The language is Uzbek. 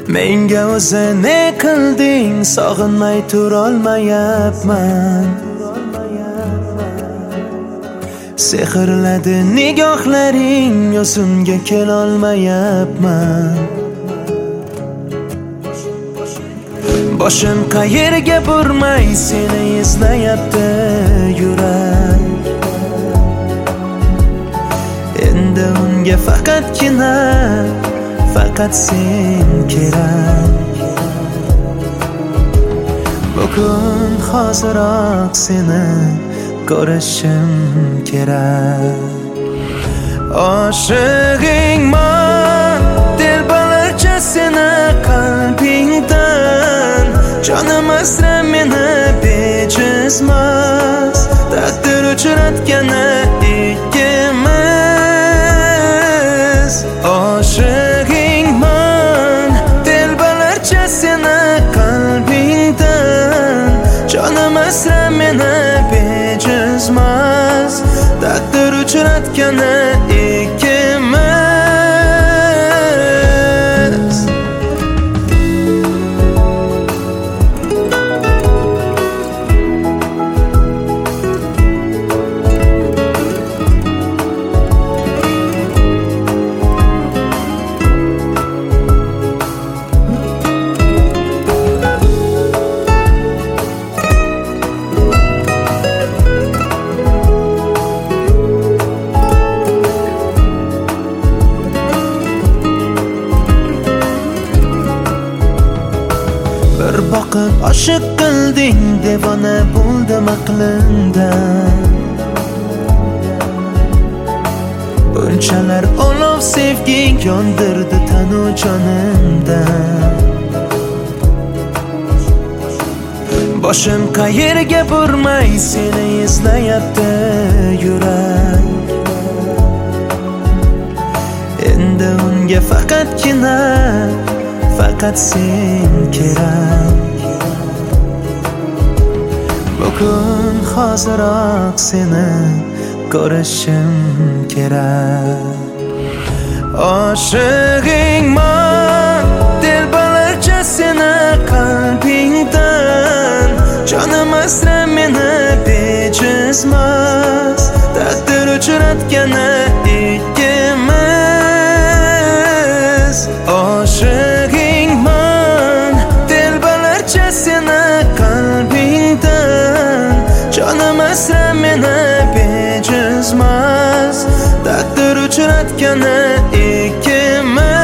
Menga o'zi ne qilding, sog'inmay turolmayapman. Sehrladi nigohlaring, yo'singa kelolmayapman. Boshim qayerga burmay seni izlayapti yurak. Endi unga faqat sen kerak. Bugun hoziroq seni ko'rishim kerak. Oshig'ingman telbalarcha seni qalbingdan. Jonim asra meni bejizmas, taqdir uchratgani ikkimiz. Oshig'ingman telbalarcha seni qalbingdan. Jonim asra meni bejizmas, taqdir uchratgani ikkimiz. Bir boqib oshiq qilding, devona bo'ldim aqlimdan. Bunchalar olov sevging yondirdi tanu jonimdan. Boshim qayerga burmay seni izlayapti yurak. Endi unga faqat sen kerak. Bugun hoziroq seni ko'rishim kerak. Oshig'ingman telbalarcha seni qalbingdan. Jonim asra meni bejizmas, taqdir uchratgani ikkimiz. Oshig'ingman telbalarcha seni qalbingdan. Jonim asra meni bejizmas, taqdir uchratgani ikkimiz.